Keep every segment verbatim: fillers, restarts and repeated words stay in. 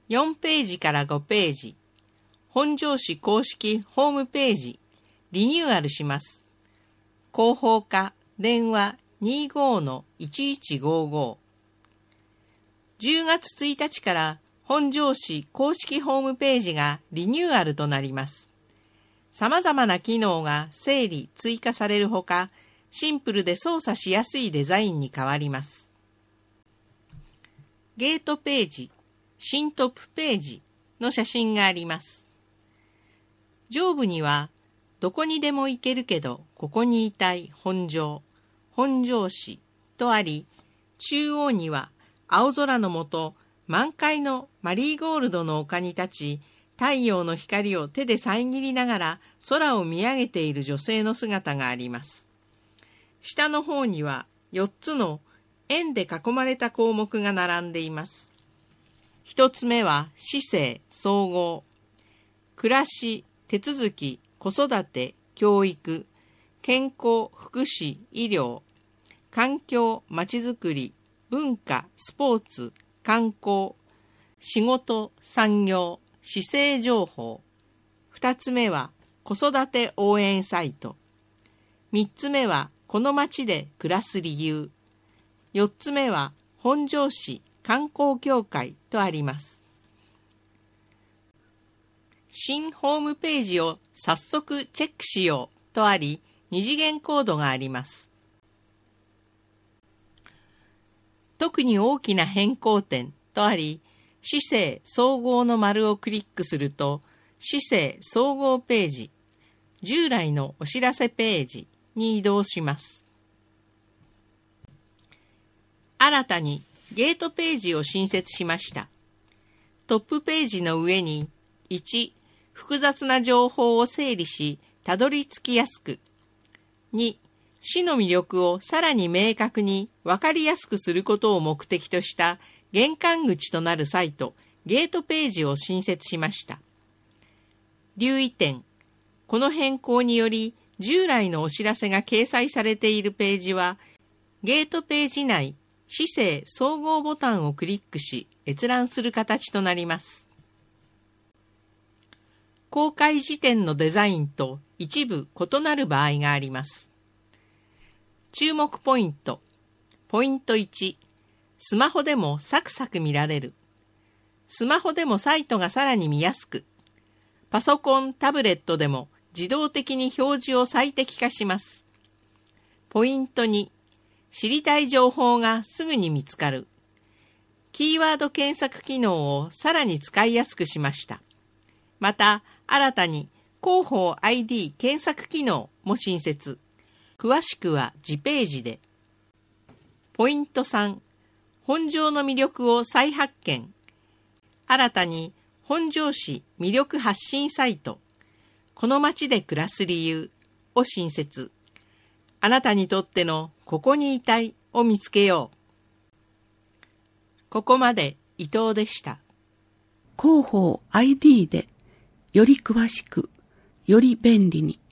よんページからごページ、本庄市公式ホームページ、リニューアルします。広報課、電話 にじゅうごのいちいちごご。じゅうがつついたちから本庄市公式ホームページがリニューアルとなります。様々な機能が整理・追加されるほか、シンプルで操作しやすいデザインに変わります。ゲートページ、新トップページの写真があります。上部には、どこにでも行けるけど、ここにいたい本庄、本庄市とあり、中央には青空の下、満開のマリーゴールドの丘に立ち、太陽の光を手で遮りながら空を見上げている女性の姿があります。下の方にはよっつの円で囲まれた項目が並んでいます。一つ目は市政・総合、暮らし、手続き、子育て、教育、健康、福祉、医療、環境、まちづくり、文化、スポーツ、観光、仕事、産業、市政情報。二つ目は子育て応援サイト。三つ目はこの町で暮らす理由。四つ目は本庄市観光協会とあります。新ホームページを早速チェックしようとあり、二次元コードがあります。特に大きな変更点とあり、市政総合の丸をクリックすると、市政総合ページ、従来のお知らせページに移動します。新たにゲートページを新設しました。トップページの上に、いち、複雑な情報を整理し、たどり着きやすく。に、市の魅力をさらに明確に分かりやすくすることを目的とした玄関口となるサイト、ゲートページを新設しました。留意点。この変更により、従来のお知らせが掲載されているページは、ゲートページ内、市政総合ボタンをクリックし、閲覧する形となります。公開時点のデザインと一部異なる場合があります。注目ポイント。ポイントいち。スマホでもサクサク見られる。スマホでもサイトがさらに見やすく。パソコン、タブレットでも自動的に表示を最適化します。ポイントに。知りたい情報がすぐに見つかる。キーワード検索機能をさらに使いやすくしました。また、新たに広報 アイディー 検索機能も新設。詳しくは次ページで。ポイントさん、本庄の魅力を再発見。新たに本庄市魅力発信サイト、この町で暮らす理由を新設。あなたにとってのここにいたいを見つけよう。ここまで伊藤でした。 広報 アイディー でより詳しく、より便利に。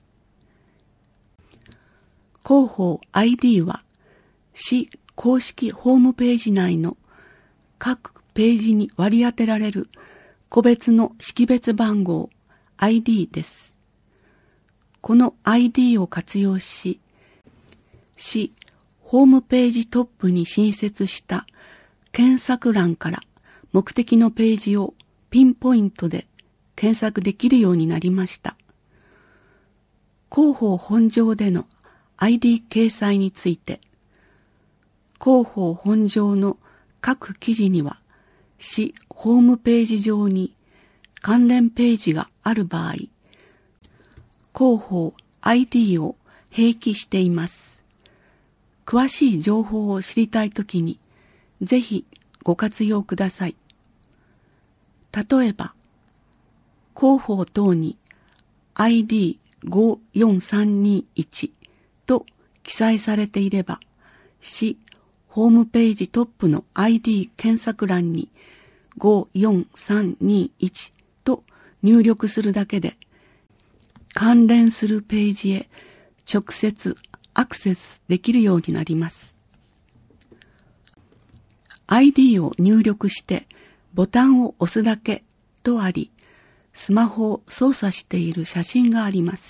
広報 アイディー は市公式ホームページ内の各ページに割り当てられる個別の識別番号 アイディー です。この アイディー を活用し、市ホームページトップに新設した検索欄から目的のページをピンポイントで検索できるようになりました。広報本庄での アイディー 掲載について、広報本庄の各記事には市ホームページ上に関連ページがある場合、広報 アイディー を併記しています。詳しい情報を知りたいときに、ぜひご活用ください。例えば、広報等に アイディーごよんさんにいち と記載されていれば、市ホームページトップの アイディー 検索欄にごよんさんにいちと入力するだけで、関連するページへ直接アクセスできるようになります。アイディー を入力してボタンを押すだけとあり、スマホを操作している写真があります。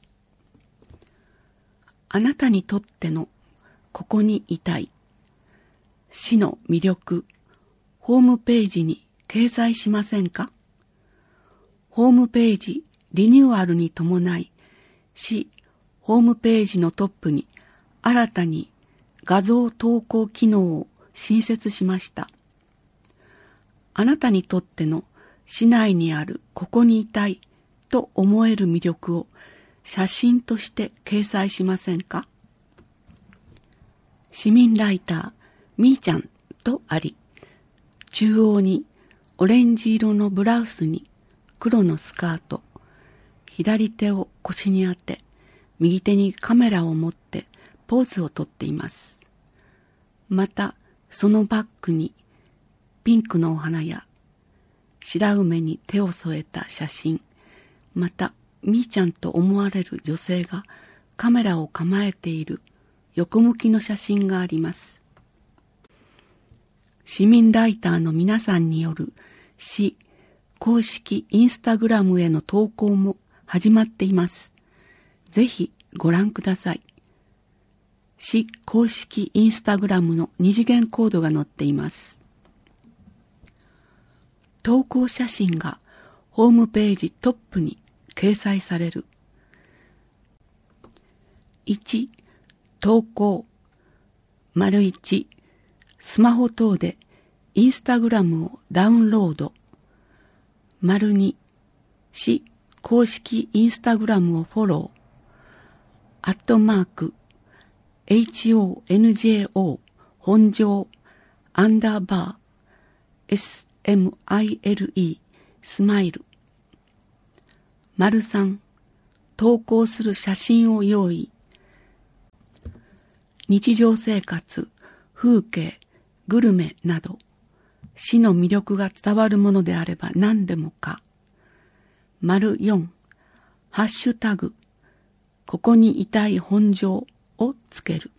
あなたにとってのここにいたい市の魅力、ホームページに掲載しませんか？ホームページリニューアルに伴い、市ホームページのトップに新たに画像投稿機能を新設しました。あなたにとっての市内にあるここにいたいと思える魅力を写真として掲載しませんか？市民ライターみーちゃんとあり、中央にオレンジ色のブラウスに黒のスカート、左手を腰に当て、右手にカメラを持ってポーズをとっています。また、そのバッグにピンクのお花や白梅に手を添えた写真、また、みーちゃんと思われる女性がカメラを構えている横向きの写真があります。市民ライターの皆さんによる市公式インスタグラムへの投稿も始まっています。ぜひご覧ください。市公式インスタグラムの二次元コードが載っています。投稿写真がホームページトップに掲載される。いち、投稿。丸いち、スマホ等でインスタグラムをダウンロード。丸に、市公式インスタグラムをフォロー。アットマーク、エイチオーエヌジェーオー 本庄アンダーバー エスエムアイエルイー スマイル。丸さん、投稿する写真を用意。日常生活、風景、グルメなど、市の魅力が伝わるものであれば何でもか。丸よん、ハッシュタグ、ここにいたい本庄をつける。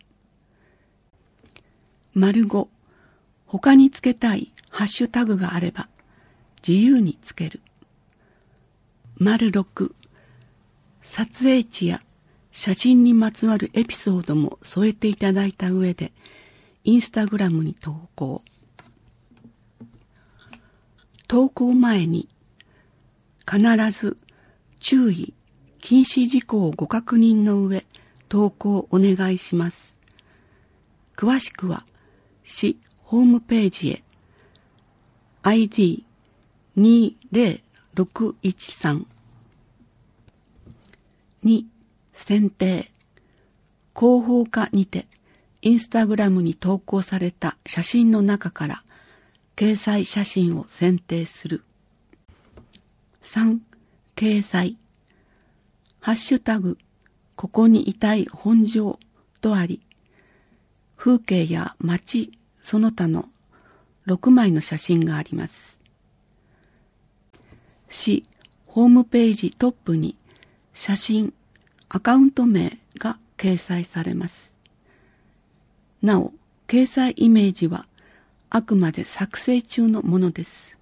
丸ご、他につけたいハッシュタグがあれば自由につける。丸ろく、撮影地や写真にまつわるエピソードも添えていただいた上でインスタグラムに投稿。投稿前に必ず注意禁止事項をご確認の上投稿をお願いします。詳しくは市ホームページへ アイディーにゼロろくいちさん に選定広報課にてインスタグラムに投稿された写真の中から掲載写真を選定する。さん、掲載ハッシュタグここにいたい本庄とあり、風景や街その他のろくまいの写真があります。市ホームページトップに写真、アカウント名が掲載されます。なお、掲載イメージはあくまで作成中のものです。